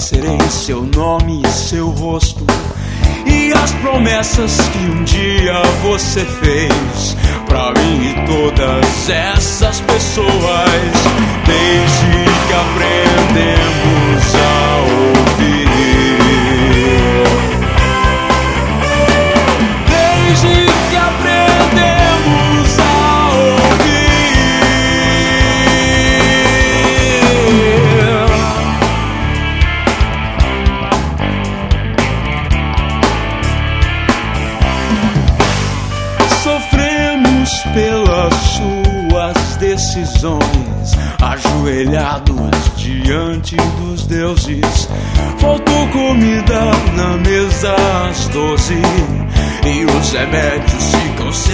conhecerei seu nome e seu rosto, e as promessas que um dia você fez pra mim e todas essas pessoas. Desde que aprendemos a ouvir, desde que aprendemos a ouvir, sofremos pelas suas decisões, ajoelhados diante dos deuses. Faltou comida na mesa às 12 e os remédios ficam